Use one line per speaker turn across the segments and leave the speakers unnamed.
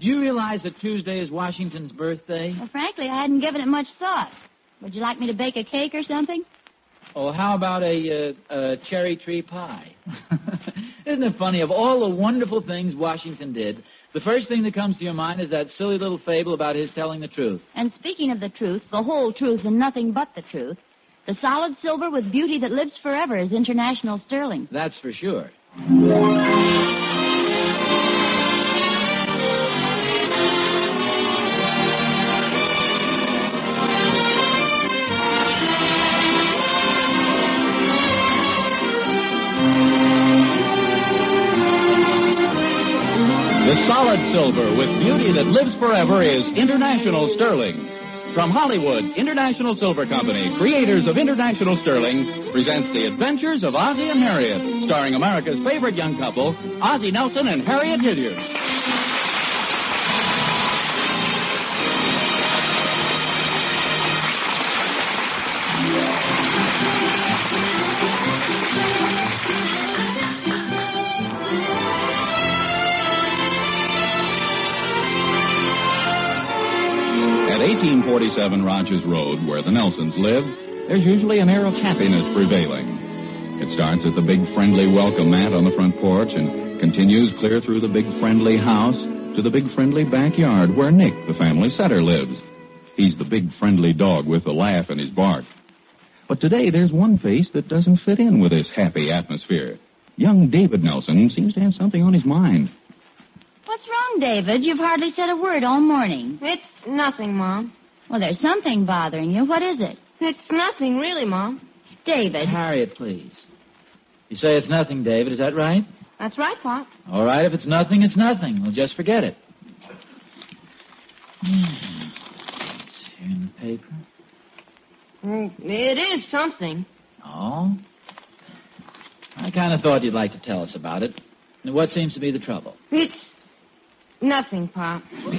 Do you realize that Tuesday is Washington's birthday?
Well, frankly, I hadn't given it much thought. Would you like me to bake a cake or something?
Oh, how about a cherry tree pie? Isn't it funny? Of all the wonderful things Washington did, the first thing that comes to your mind is that silly little fable about his telling the truth.
And speaking of the truth, the whole truth and nothing but the truth, the solid silver with beauty that lives forever is international sterling.
That's for sure.
The solid silver with beauty that lives forever is International Sterling. From Hollywood, International Silver Company, creators of International Sterling, presents The Adventures of Ozzie and Harriet, starring America's favorite young couple, Ozzie Nelson and Harriet Hilliard. At 1847 Rogers Road, where the Nelsons live, there's usually an air of happiness prevailing. It starts at the big friendly welcome mat on the front porch and continues clear through the big friendly house to the big friendly backyard where Nick, the family setter, lives. He's the big friendly dog with the laugh in his bark. But today there's one face that doesn't fit in with this happy atmosphere. Young David Nelson seems to have something on his mind.
What's wrong, David? You've hardly said a word all morning.
It's nothing, Mom.
Well, there's something bothering you. What is it?
It's nothing, really, Mom.
David.
Harriet, please. You say it's nothing, David. Is that right?
That's right, Pop.
All right, if it's nothing, it's nothing. We'll just forget it. It's here in the paper.
It is something.
Oh? I kind of thought you'd like to tell us about it. What seems to be the trouble?
It's nothing, Pop.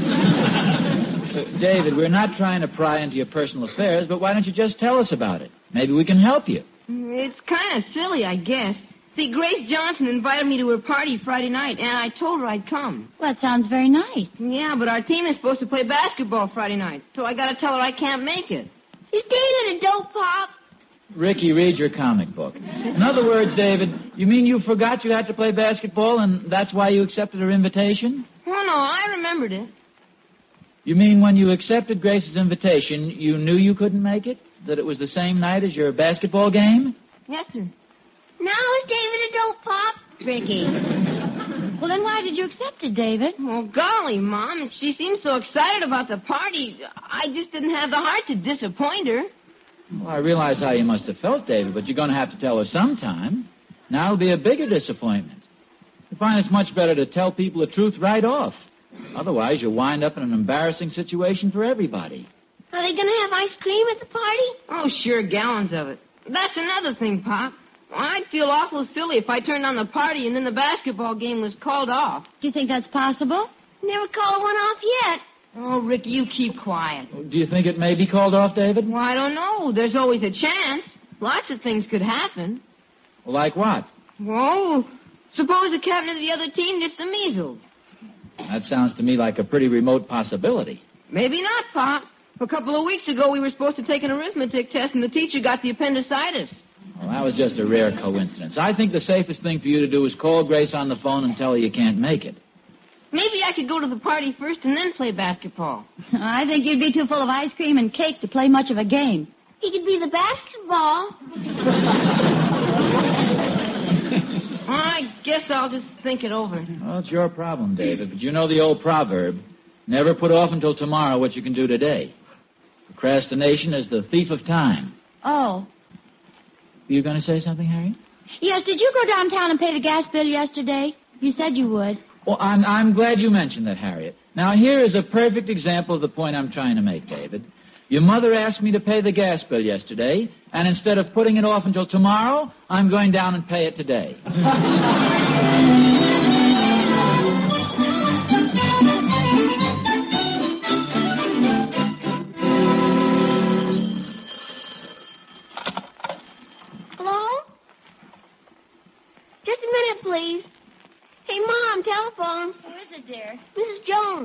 David, we're not trying to pry into your personal affairs, but why don't you just tell us about it? Maybe we can help you.
It's kind of silly, I guess. See, Grace Johnson invited me to her party Friday night, and I told her I'd come.
Well, that sounds very nice.
Yeah, but our team is supposed to play basketball Friday night, so I got to tell her I can't make it.
Is David a dope, Pop?
Ricky, read your comic book. In other words, David, you mean you forgot you had to play basketball, and that's why you accepted her invitation?
Oh, no, I remembered it.
You mean when you accepted Grace's invitation, you knew you couldn't make it? That it was the same night as your basketball game?
Yes, sir.
Now is David a dope, Pop?
Ricky. Well, then why did you accept it, David?
Well, golly, Mom, she seemed so excited about the party. I just didn't have the heart to disappoint her.
Well, I realize how you must have felt, David, but you're going to have to tell her sometime. Now it'll be a bigger disappointment. I find it's much better to tell people the truth right off. Otherwise, you'll wind up in an embarrassing situation for everybody.
Are they going to have ice cream at the party?
Oh, sure, gallons of it. That's another thing, Pop. I'd feel awful silly if I turned on the party and then the basketball game was called off.
Do you think that's possible?
Never called one off yet.
Oh, Ricky, you keep quiet.
Do you think it may be called off, David?
Well, I don't know. There's always a chance. Lots of things could happen.
Well, like what?
Well, suppose the captain of the other team gets the measles.
That sounds to me like a pretty remote possibility.
Maybe not, Pop. A couple of weeks ago, we were supposed to take an arithmetic test, and the teacher got the appendicitis.
Well, that was just a rare coincidence. I think the safest thing for you to do is call Grace on the phone and tell her you can't make it.
Maybe I could go to the party first and then play basketball.
I think you'd be too full of ice cream and cake to play much of a game.
He could be the basketball.
I guess I'll just think it over.
Well, it's your problem, David, but you know the old proverb, never put off until tomorrow what you can do today. Procrastination is the thief of time.
Oh.
You going to say something, Harry?
Yes, did you go downtown and pay the gas bill yesterday? You said you would.
Well, I'm glad you mentioned that, Harriet. Now, here is a perfect example of the point I'm trying to make, David. Your mother asked me to pay the gas bill yesterday, and instead of putting it off until tomorrow, I'm going down and pay it today.
Hello? Just a minute, please. Hey, Mom, telephone.
Who is it, dear?
Mrs. Jones.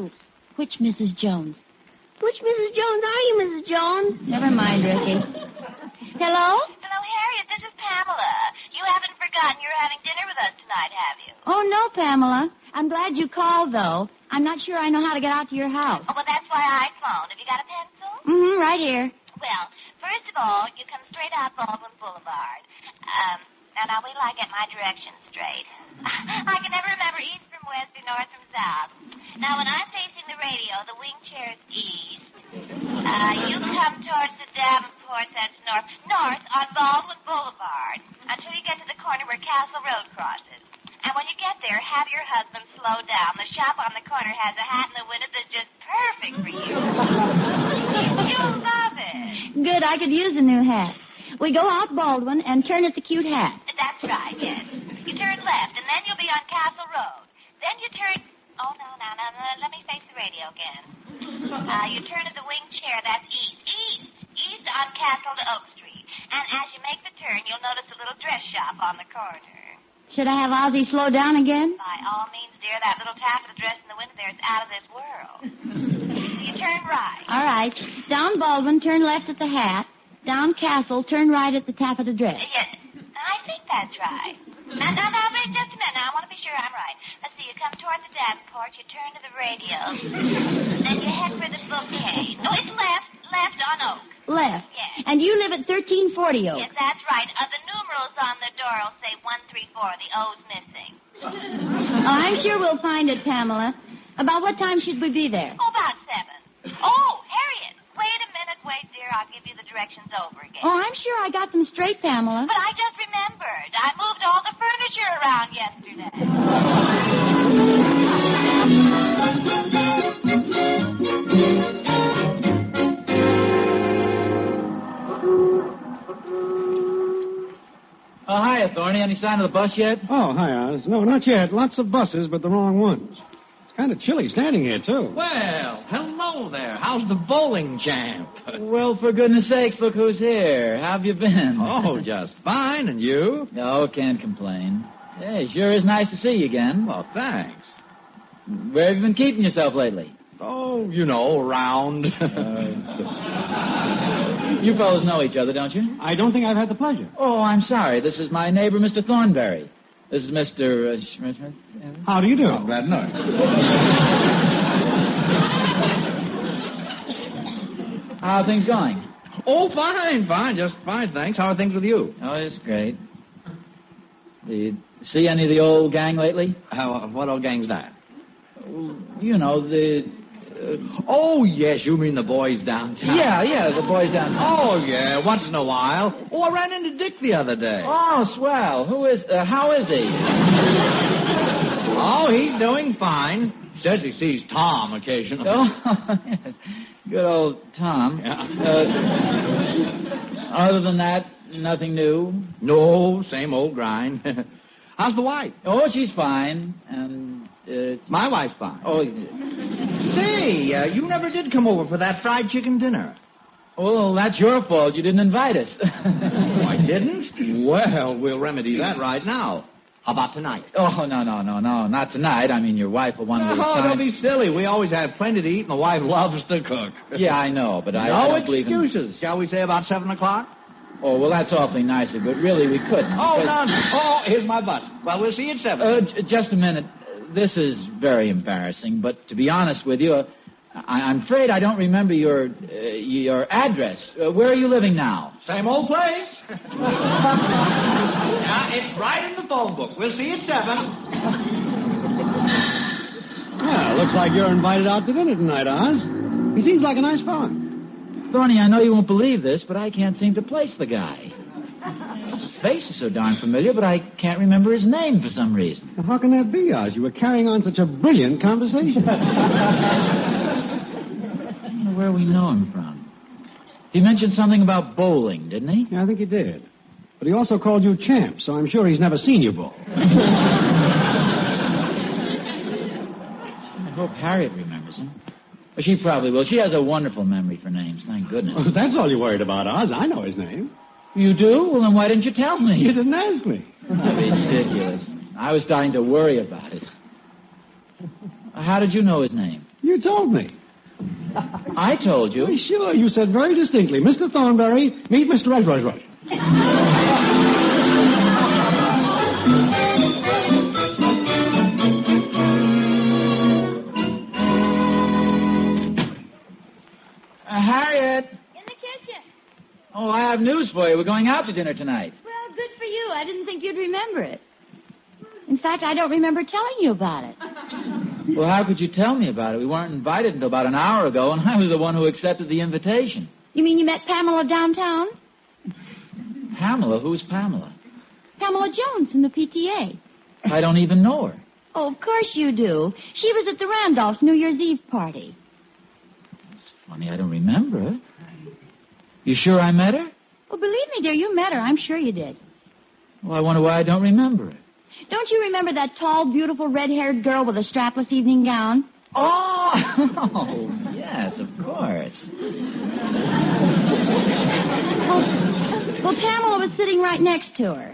Which Mrs. Jones?
Which Mrs. Jones are you, Mrs. Jones?
Never mind, Ricky. Hello?
Hello, Harriet. This is Pamela. You haven't forgotten you're having dinner with us tonight, have you?
Oh, no, Pamela. I'm glad you called, though. I'm not sure I know how to get out to your house.
Oh, well, that's why I phoned. Have you got a pencil?
Mm-hmm, right here.
Well, first of all, you come straight out Baldwin Boulevard. Now wait till I get my directions straight. I can never remember east from west or north from south. Now, when I'm facing the radio, the wing chair's east. You come towards the Davenport, that's north on Baldwin Boulevard, until you get to the corner where Castle Road crosses. And when you get there, have your husband slow down. The shop on the corner has a hat in the window that's just perfect for you. You'll love it.
Good, I could use a new hat. We go out Baldwin and turn at the cute hat.
That's right, yes. You turn left, and then you'll be on Castle Road. Then you turn... Oh, no, let me face the radio again. You turn at the wing chair, that's east on Castle to Oak Street. And as you make the turn, you'll notice a little dress shop on the corner.
Should I have Ozzie slow down again?
By all means, dear, that little taffeta dress in the window there is out of this world. You turn right.
All right. Down Baldwin, turn left at the hat. Down Castle, turn right at the taffeta dress.
Yes, I think that's right. Now, wait just a minute. Now, I want to be sure I'm right. Let's see, you come toward the Davenport, you turn to the radio, then you head for the bouquet. No, it's left on Oak.
Left.
Yes.
And you live at 1340 Oak.
Yes, that's right. The numerals on the door will say 134. The O's missing.
Oh, I'm sure we'll find it, Pamela. About what time should we be there?
Oh, about 7. Oh, Harriet, wait a minute. Wait, dear, I'll give you the directions over again.
Oh, I'm sure I got them straight, Pamela.
But I just remembered. I moved all the furniture around yesterday.
Oh, hiya, Thorny. Any sign of the bus yet?
Oh, hi, Oz. No, not yet. Lots of buses, but the wrong ones. It's kind of chilly standing here, too.
Well, hello there. How's the bowling champ?
Well, for goodness sakes, look who's here. How have you been?
Oh, just fine. And you?
No, can't complain. Hey, sure is nice to see you again.
Well, thanks.
Where have you been keeping yourself lately?
Oh, you know, around.
You fellows know each other, don't you?
I don't think I've had the pleasure.
Oh, I'm sorry. This is my neighbor, Mr. Thornberry. This is Mr. Schmidt.
How do you do?
I'm glad to know it.
How are things going?
Oh, fine. Just fine, thanks. How are things with you?
Oh, it's great. Do you see any of the old gang lately?
What old gang's that?
You know, the...
Oh, yes, you mean the boys downtown.
Yeah, the boys down.
Oh, yeah, once in a while. Oh, I ran into Dick the other day.
Oh, swell. How is he?
Oh, he's doing fine. Says he sees Tom occasionally.
Oh, good old Tom.
Yeah.
Other than that, nothing new?
No, same old grind. How's the wife?
Oh, she's fine. And,
my wife's fine.
Oh,
Say, you never did come over for that fried chicken dinner.
well, that's your fault. You didn't invite us.
Oh, I didn't? Well, we'll remedy that right now. How about tonight?
Oh, no, not tonight. I mean, your wife will want to...
Oh, don't be silly. We always have plenty to eat, and the wife loves to cook.
Yeah, I know, but I
No
don't believe in...
excuses. Shall we say about 7 o'clock?
Oh, well, that's awfully nice of you, but really we couldn't.
Oh,
because-
no. Oh, here's my bus. Well, we'll see you at 7.
Just a minute. This is very embarrassing, but to be honest with you, I'm afraid I don't remember your address. Where are you living now?
Same old place. Yeah, it's right in the phone book. We'll see you at 7.
Yeah, looks like you're invited out to dinner tonight, Oz. He seems like a nice fellow.
Thorny, I know you won't believe this, but I can't seem to place the guy. His face is so darn familiar, but I can't remember his name for some reason.
Now, how can that be, Oz? You were carrying on such a brilliant conversation.
I don't know where we know him from. He mentioned something about bowling, didn't he?
Yeah, I think he did. But he also called you champ, so I'm sure he's never seen you bowl.
I hope Harriet remembers him. Well, she probably will. She has a wonderful memory for names, thank goodness.
Well, that's all you're worried about, Oz. I know his name.
You do? Well, then why didn't you tell me?
You didn't ask me.
Ridiculous. I was starting to worry about it. How did you know his name?
You You told me.
I told you.
Why, sure, you said very distinctly, Mr. Thornberry, meet Mr. Rush.
Harriet.
In the kitchen.
Oh, I have news for you. We're going out to dinner tonight.
Well, good for you. I didn't think you'd remember it. In fact, I don't remember telling you about it.
Well, how could you tell me about it? We weren't invited until about an hour ago, and I was the one who accepted the invitation.
You mean you met Pamela downtown?
Pamela? Who's Pamela?
Pamela Jones from the PTA.
I don't even know her.
Oh, of course you do. She was at the Randolphs' New Year's Eve party.
Funny, I don't remember her. You sure I met her?
Well, believe me, dear, you met her. I'm sure you did.
Well, I wonder why I don't remember her.
Don't you remember that tall, beautiful, red-haired girl with a strapless evening gown?
Oh, yes, of course.
Well, Pamela was sitting right next to her.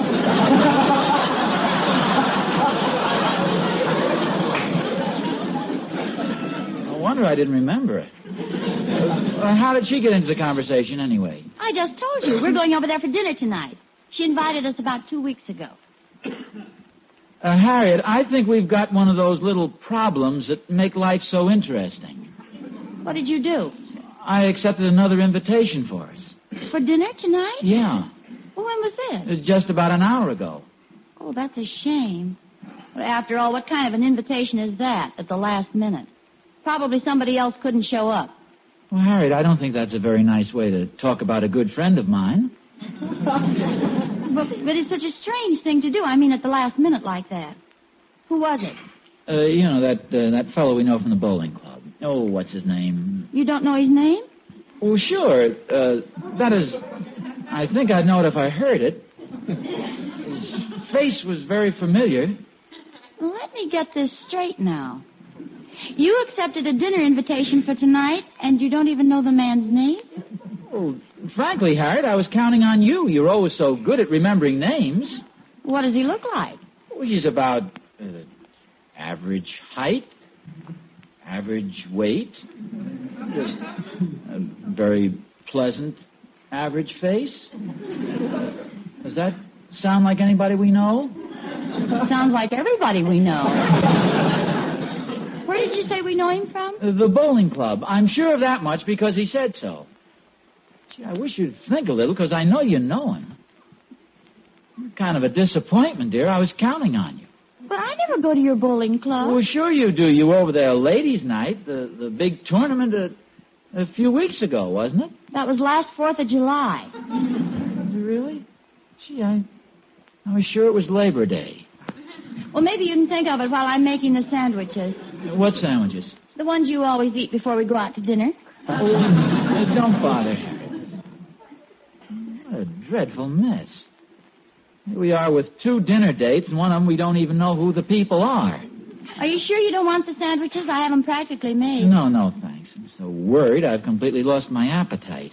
No wonder I didn't remember it. How did she get into the conversation anyway?
I just told you. We're going over there for dinner tonight. She invited us about 2 weeks ago.
Harriet, I think we've got one of those little problems that make life so interesting.
What did you do?
I accepted another invitation for us.
For dinner tonight?
Yeah.
Well, when was this?
Just about an hour ago.
Oh, that's a shame. But after all, what kind of an invitation is that at the last minute? Probably somebody else couldn't show up.
Well, Harriet, I don't think that's a very nice way to talk about a good friend of mine.
But it's such a strange thing to do. I mean, at the last minute like that. Who was it?
That fellow we know from the bowling club. Oh, what's his name?
You don't know his name?
Oh, sure. That is, I think I'd know it if I heard it. His face was very familiar.
Well, let me get this straight now. You accepted a dinner invitation for tonight, and you don't even know the man's name?
Oh, frankly, Harriet, I was counting on you. You're always so good at remembering names.
What does he look like?
Well, he's about average height, average weight, a very pleasant average face. Does that sound like anybody we know?
Sounds like everybody we know. Where did you say we know him from?
The bowling club. I'm sure of that much because he said so. Gee, I wish you'd think a little, because I know you know him. Kind of a disappointment, dear. I was counting on you.
But I never go to your bowling club.
Well, sure you do. You were over there ladies' night, the big tournament a few weeks ago, wasn't it?
That was last 4th of July.
Really? Gee, I was sure it was Labor Day.
Well, maybe you can think of it while I'm making the sandwiches.
What sandwiches?
The ones you always eat before we go out to dinner.
Oh, don't bother. What a dreadful mess. Here we are with 2 dinner dates, and one of them we don't even know who the people are.
Are you sure you don't want the sandwiches? I have them practically made.
No, thanks. I'm so worried I've completely lost my appetite.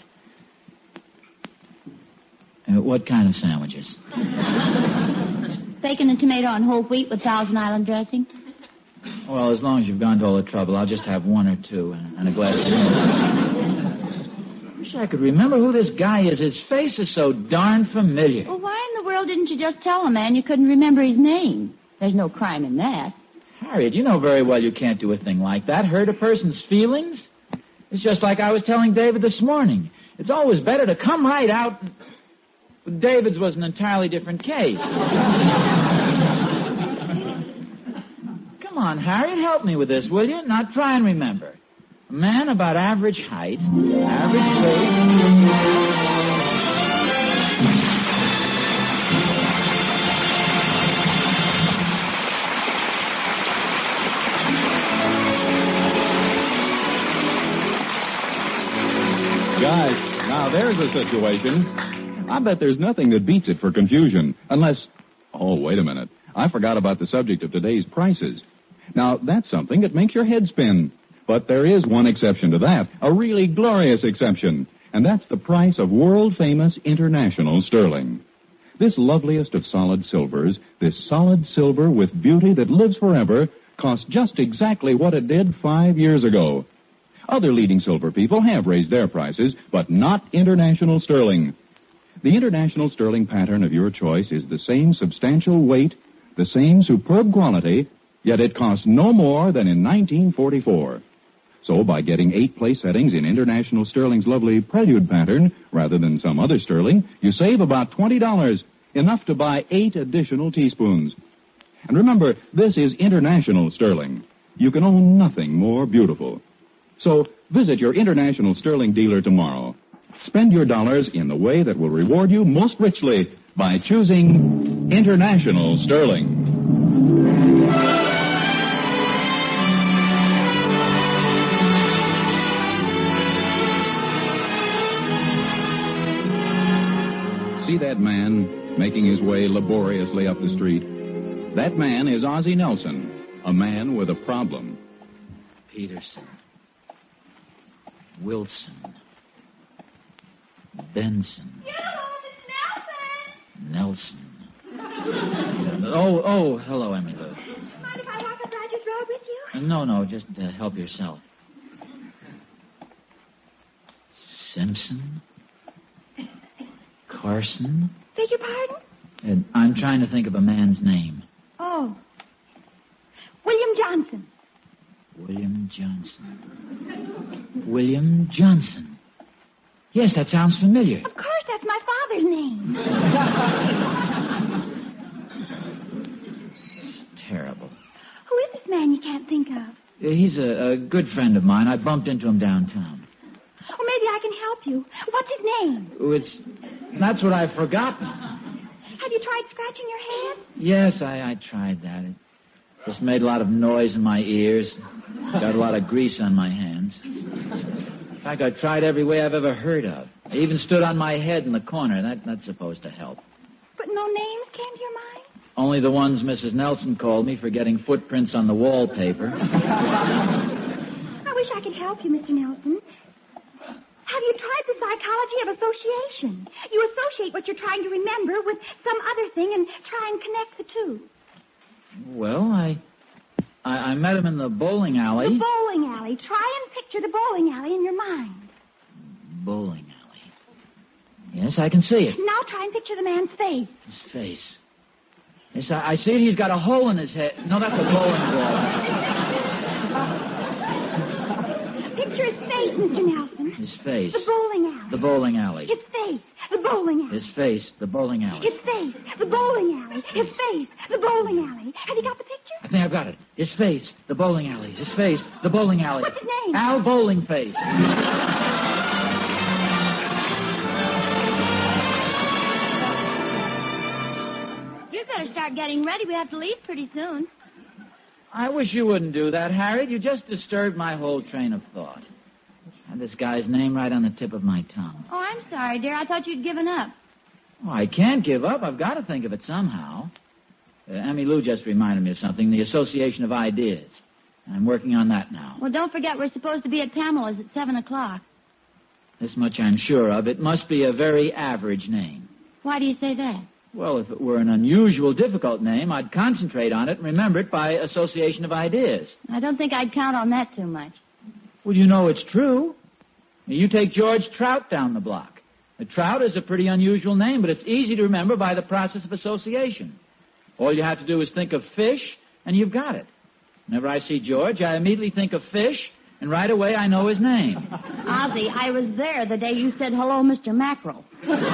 What kind of sandwiches?
Bacon and tomato on whole wheat with Thousand Island dressing.
Well, as long as you've gone to all the trouble, I'll just have 1 or 2 and a glass of milk. Wish I could remember who this guy is. His face is so darn familiar.
Well, why in the world didn't you just tell a man you couldn't remember his name? There's no crime in that.
Harriet, you know very well you can't do a thing like that. Hurt a person's feelings? It's just like I was telling David this morning. It's always better to come right out. David's was an entirely different case. Come on, Harriet, help me with this, will you? Now try and remember. A man about average height, average weight.
Guys, now there's a situation. I bet there's nothing that beats it for confusion, unless... Oh, wait a minute. I forgot about the subject of today's prices. Now, that's something that makes your head spin. But there is one exception to that, a really glorious exception, and that's the price of world-famous international sterling. This loveliest of solid silvers, this solid silver with beauty that lives forever, costs just exactly what it did 5 years ago. Other leading silver people have raised their prices, but not International Sterling. The International Sterling pattern of your choice is the same substantial weight, the same superb quality, yet it costs no more than in 1944. So by getting 8 place settings in International Sterling's lovely Prelude pattern, rather than some other sterling, you save about $20, enough to buy 8 additional teaspoons. And remember, this is International Sterling. You can own nothing more beautiful. So visit your International Sterling dealer tomorrow. Spend your dollars in the way that will reward you most richly by choosing International Sterling. See that man making his way laboriously up the street? That man is Ozzie Nelson, a man with a problem.
Peterson. Wilson. Benson. Nelson. Oh, hello, Emily.
Mind if I walk up Rogers Road with you?
No, just help yourself. Simpson? Carson?
Beg your pardon?
I'm trying to think of a man's name.
Oh. William Johnson.
William Johnson. Yes, that sounds familiar.
Of course, that's my father's name.
It's terrible.
Who is this man you can't think of?
He's a good friend of mine. I bumped into him downtown.
Oh, maybe I can help you. What's his name?
That's what I've forgotten.
Have you tried scratching your head?
Yes, I tried that. It just made a lot of noise in my ears. Got a lot of grease on my hands. In fact, I tried every way I've ever heard of. I even stood on my head in the corner. That's supposed to help.
But no names came to your mind?
Only the ones Mrs. Nelson called me for getting footprints on the wallpaper.
I wish I could help you, Mr. Nelson. Have you tried the psychology of association? You associate what you're trying to remember with some other thing and try and connect the two.
Well, I met him in the bowling alley.
The bowling alley. Try and picture the bowling alley in your mind.
Bowling alley. Yes, I can see it.
Now try and picture the man's face.
His face. Yes, I see it. He's got a hole in his head. No, that's a bowling ball.
Picture his face, Mr. Nelson.
His face.
The bowling alley.
The bowling alley.
His face. The bowling alley.
His face. The bowling alley.
His face. The bowling alley. His face. The bowling alley. Have you got the picture?
I think I've got it. His face. The bowling alley. His face. The bowling alley.
What's his name?
Al Bowling Face.
You'd better start getting ready. We have to leave pretty soon.
I wish you wouldn't do that, Harriet. You just disturbed my whole train of thought. I had this guy's name right on the tip of my tongue.
Oh, I'm sorry, dear. I thought you'd given up.
Oh, I can't give up. I've got to think of it somehow. Emmy Lou just reminded me of something, the Association of Ideas. I'm working on that now.
Well, don't forget we're supposed to be at Pamela's at 7 o'clock.
This much I'm sure of. It must be a very average name.
Why do you say that?
Well, if it were an unusual, difficult name, I'd concentrate on it and remember it by Association of Ideas.
I don't think I'd count on that too much.
Well, you know it's true. You take George Trout down the block. Trout is a pretty unusual name, but it's easy to remember by the process of association. All you have to do is think of fish, and you've got it. Whenever I see George, I immediately think of fish, and right away I know his name.
Ozzie, I was there the day you said, "Hello, Mr. Mackerel."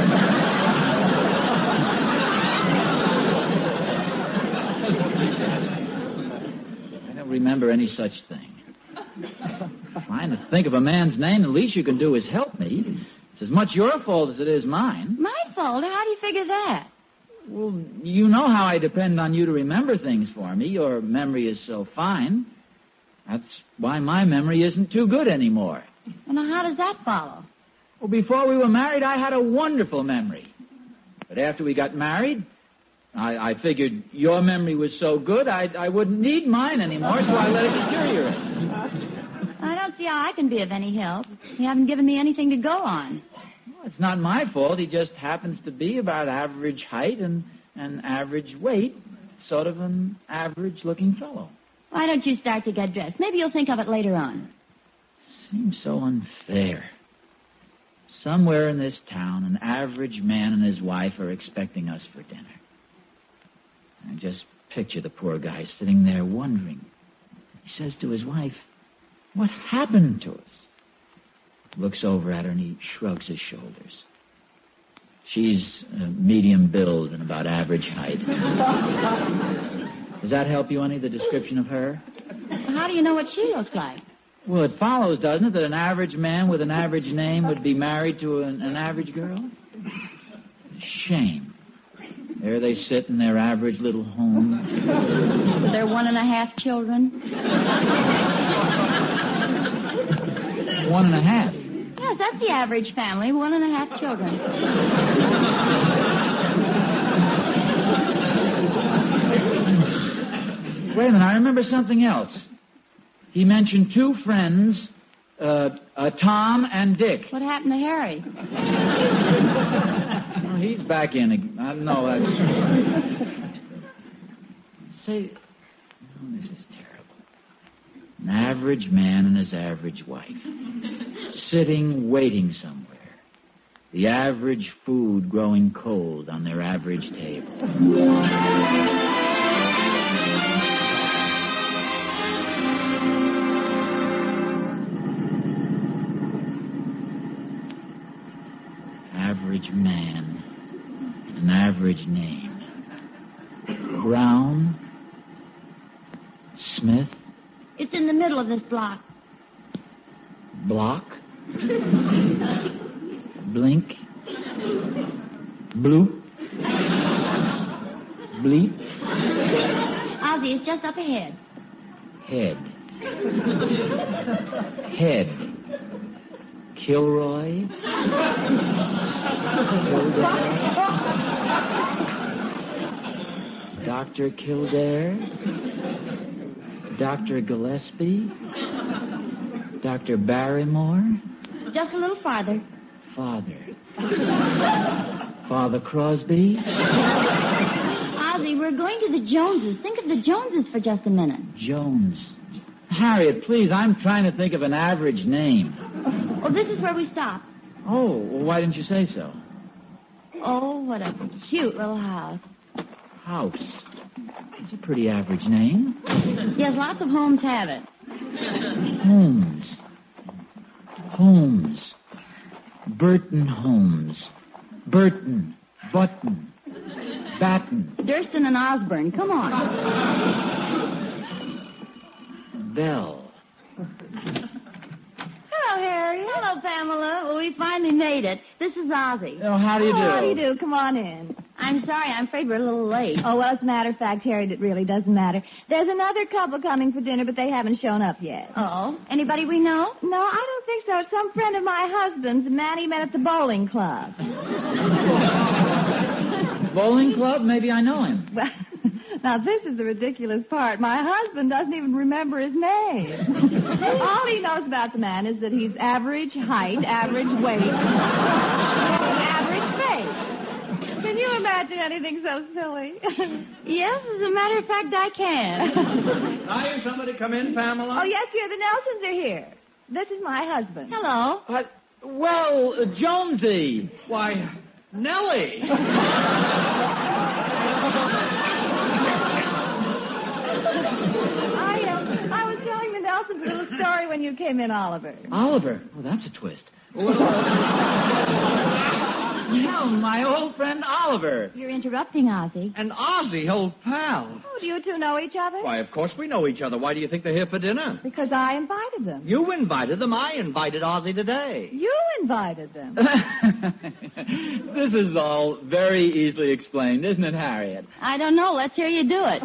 I don't remember any such thing. Trying to think of a man's name, the least you can do is help me. It's as much your fault as it is mine.
My fault? How do you figure that?
Well, you know how I depend on you to remember things for me. Your memory is so fine. That's why my memory isn't too good anymore.
Well, now, how does that follow?
Well, before we were married, I had a wonderful memory. But after we got married, I figured your memory was so good, I wouldn't need mine anymore, so I let it deteriorate.
I don't see how I can be of any help. You haven't given me anything to go on.
Well, it's not my fault. He just happens to be about average height and average weight, sort of an average-looking fellow.
Why don't you start to get dressed? Maybe you'll think of it later on.
Seems so unfair. Somewhere in this town, an average man and his wife are expecting us for dinner. I just picture the poor guy sitting there wondering. He says to his wife, "What happened to us?" Looks over at her and he shrugs his shoulders. She's medium build and about average height. Does that help you any, the description of her?
How do you know what she looks like?
Well, it follows, doesn't it, that an average man with an average name would be married to an average girl? Shame. There they sit in their average little home.
With their 1.5 children?
1.5?
Yes, that's the average family, 1.5 children.
Wait a minute, I remember something else. He mentioned 2 friends, Tom and Dick.
What happened to Harry?
Oh, he's back in again. No, that's... Say... Oh, this is terrible. An average man and his average wife. Sitting, waiting somewhere. The average food growing cold on their average table. Average man, an average name. Brown? Smith?
It's in the middle of this block.
Block? Blink? Bloop? Bleep?
Ozzy, it's just up ahead.
Head. Head. Kilroy? Dr. Kildare? Dr. Gillespie? Dr. Barrymore?
Just a little farther.
Father. Father Crosby?
Ozzy, we're going to the Joneses. Think of the Joneses for just a minute.
Jones. Harriet, please, I'm trying to think of an average name.
Oh, this is where we stop.
Oh, well, why didn't you say so?
Oh, what a cute little house.
House. It's a pretty average name.
Yes, lots of homes have it.
Holmes. Holmes. Burton Holmes. Burton. Button. Batten.
Durston and Osborne. Come on.
Bell.
Hello, Harry. Hello, Pamela. Well, we finally made it. This is Ozzy.
Oh, how do you do?
How do you do? Come on in.
I'm sorry. I'm afraid we're a little late.
Oh, well, as a matter of fact, Harriet, it really doesn't matter. There's another couple coming for dinner, but they haven't shown up yet.
Oh. Anybody we know?
No, I don't think so. Some friend of my husband's, a man he met at the bowling club.
Bowling club? Maybe I know him.
Well, now, this is the ridiculous part. My husband doesn't even remember his name. All he knows about the man is that he's average height, average weight, average face. Can you imagine anything so silly?
Yes, as a matter of fact, I can.
Now, you somebody come in, Pamela?
Oh, yes, dear, the Nelsons are here. This is my husband.
Hello.
Well, Jonesy.
Why, Nellie.
I was telling the Nelsons a little story when you came in, Oliver.
Oliver? Oh, that's a twist. Yeah, my old friend Oliver.
You're interrupting, Ozzy.
And Ozzy, old pal.
Oh, do you two know each other?
Why, of course we know each other. Why do you think they're here for dinner?
Because I invited them.
You invited them. I invited Ozzy today.
You invited them.
This is all very easily explained, isn't it, Harriet?
I don't know. Let's hear you do it.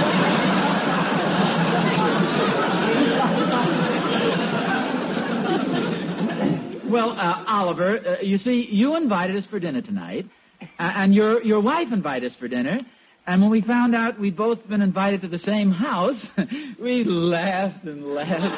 Well, Oliver, you see, you invited us for dinner tonight, and your wife invited us for dinner, and when we found out we'd both been invited to the same house, we laughed and laughed.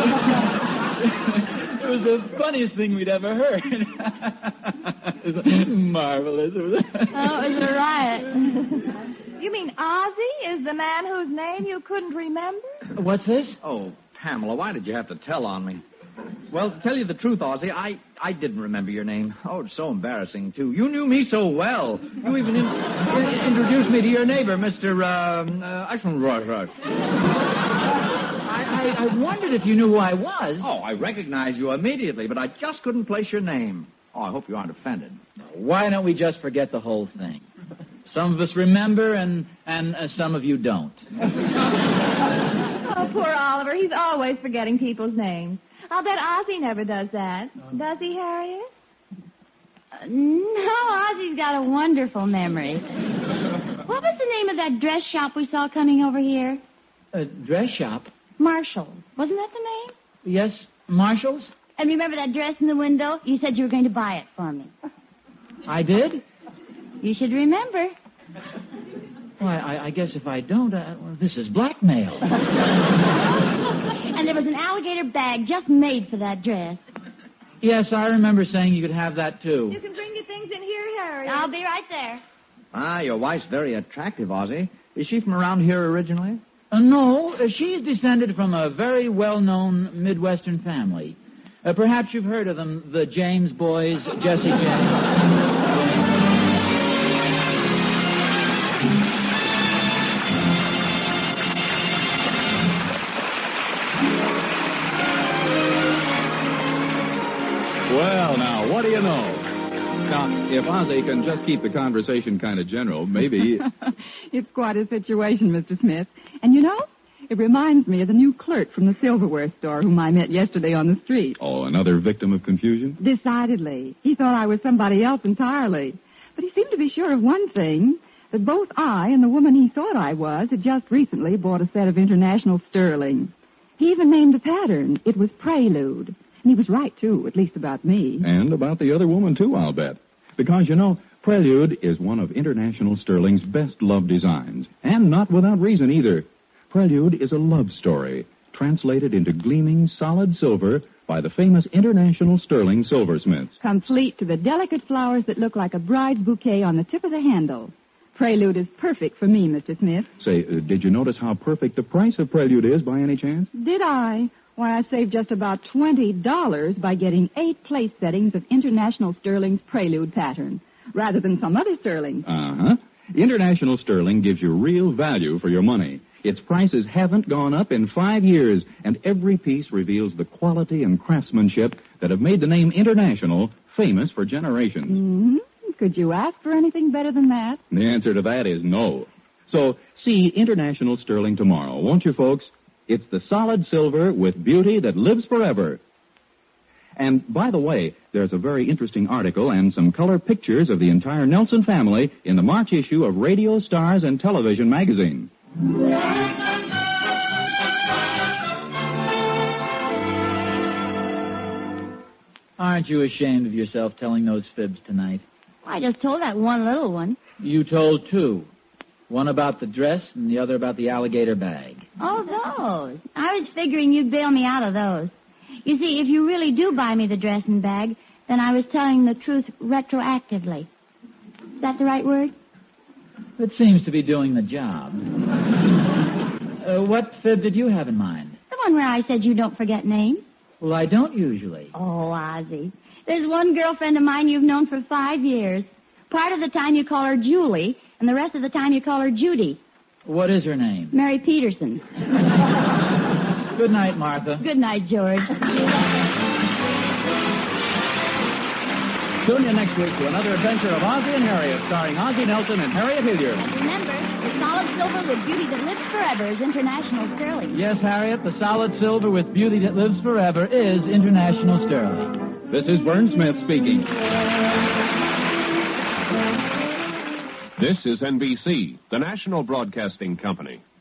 It was the funniest thing we'd ever heard. It was marvelous.
Oh, it was a riot.
You mean Ozzy is the man whose name you couldn't remember?
What's this?
Oh, Pamela, why did you have to tell on me? Well, to tell you the truth, Ozzie, I didn't remember your name. Oh, it's so embarrassing, too. You knew me so well. You even introduced me to your neighbor, Mr. Eichenrush.
I wondered if you knew who I was.
Oh, I recognized you immediately, but I just couldn't place your name. Oh, I hope you aren't offended.
Why don't we just forget the whole thing? Some of us remember, and some of you don't.
Oh, poor Oliver. He's always forgetting people's names. I'll bet Ozzie never does that. Does he, Harriet?
No, Ozzie's got a wonderful memory. What was the name of that dress shop we saw coming over here?
A dress shop?
Marshall's. Wasn't that the name?
Yes, Marshall's?
And remember that dress in the window? You said you were going to buy it for me.
I did?
You should remember.
Why, I guess if I don't, well, this is blackmail.
And there was an alligator bag just made for that dress.
Yes, I remember saying you could have that, too.
You can bring your things in here, Harriet.
I'll be right there.
Ah, your wife's very attractive, Ozzie. Is she from around here originally?
No, she's descended from a very well-known Midwestern family. Perhaps you've heard of them, the James boys, Jesse James.
Well, now, what do you know? Now, if Ozzie can just keep the conversation kind of general, maybe...
It's quite a situation, Mr. Smith. And you know, it reminds me of the new clerk from the silverware store whom I met yesterday on the street.
Oh, another victim of confusion?
Decidedly. He thought I was somebody else entirely. But he seemed to be sure of one thing, that both I and the woman he thought I was had just recently bought a set of international sterling. He even named the pattern. It was Prelude. And he was right, too, at least about me.
And about the other woman, too, I'll bet. Because, you know, Prelude is one of International Sterling's best-loved designs. And not without reason, either. Prelude is a love story, translated into gleaming, solid silver by the famous International Sterling silversmiths.
Complete to the delicate flowers that look like a bride's bouquet on the tip of the handle. Prelude is perfect for me, Mr. Smith.
Say, did you notice how perfect the price of Prelude is, by any chance?
Did I? Why, I saved just about $20 by getting 8 place settings of International Sterling's Prelude pattern, rather than some other sterling.
Uh-huh. International Sterling gives you real value for your money. Its prices haven't gone up in 5 years, and every piece reveals the quality and craftsmanship that have made the name International famous for generations.
Mm-hmm. Could you ask for anything better than that?
The answer to that is no. So, see International Sterling tomorrow, won't you, folks? It's the solid silver with beauty that lives forever. And, by the way, there's a very interesting article and some color pictures of the entire Nelson family in the March issue of Radio Stars and Television magazine.
Aren't you ashamed of yourself telling those fibs tonight?
I just told that one little one.
You told 2. One about the dress and the other about the alligator bag.
Oh, those. I was figuring you'd bail me out of those. You see, if you really do buy me the dress and bag, then I was telling the truth retroactively. Is that the right word?
It seems to be doing the job. What fib did you have in mind?
The one where I said you don't forget names.
Well, I don't usually.
Oh, Ozzie. There's one girlfriend of mine you've known for 5 years. Part of the time you call her Julie, and the rest of the time you call her Judy.
What is her name?
Mary Peterson.
Good night, Martha.
Good night, George.
Tune in next week to another adventure of Ozzie and Harriet, starring Ozzie Nelson and Harriet Hilliard.
Remember, the solid silver with beauty that lives forever is International Sterling.
Yes, Harriet, the solid silver with beauty that lives forever is International Sterling.
This is Vern Smith speaking.
This is NBC, the national broadcasting company.